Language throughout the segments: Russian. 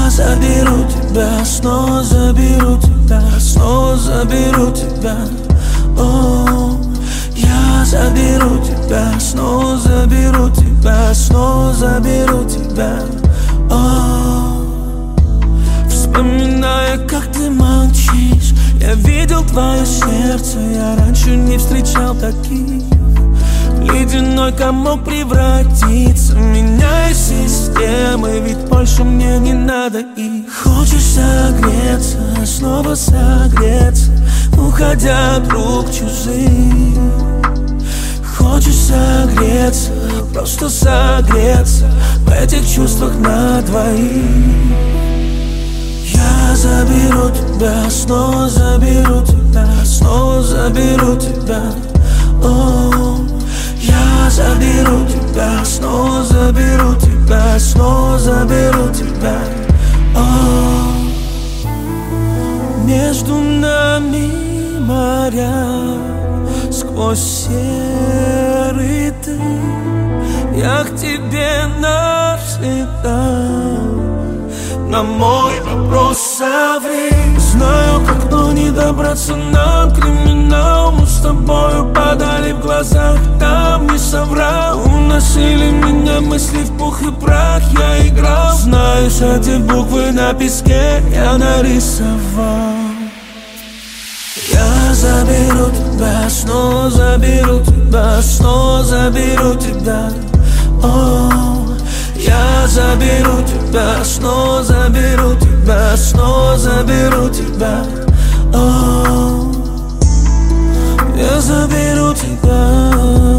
заберу тебя, снова заберу тебя, снова заберу тебя. О, я заберу тебя, снова заберу тебя, снова заберу тебя. О, вспоминая, как ты молчишь, я видел твое сердце, я раньше не встречал таких. Ледяной комок превратится, меняя системы, ведь больше мне не надо их. Хочешь согреться, снова согреться, уходя от рук чужих. Хочешь согреться, просто согреться в этих чувствах на двоих. Я заберу тебя, снова заберу тебя, снова заберу тебя. О, я заберу тебя, снова заберу тебя, снова заберу тебя. О, между нами моря, сквозь серый дым, я к тебе навсегда. На мой вопрос соври. Знаю, как, но не добраться нам. Криминал, мы с тобою падали в глазах. Там не соврал, уносили меня мысли в пух и прах. Я играл, знаешь, эти буквы на песке я нарисовал. Я заберу тебя, снова заберу тебя, снова заберу тебя. О, я заберу тебя, снова заберу тебя, снова заберу тебя. О, я заберу тебя,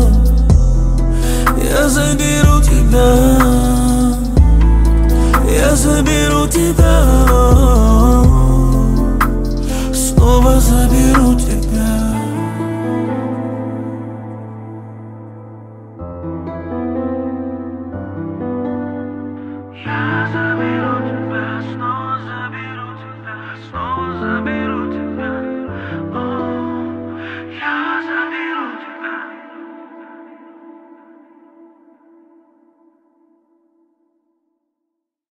я заберу тебя, я заберу тебя.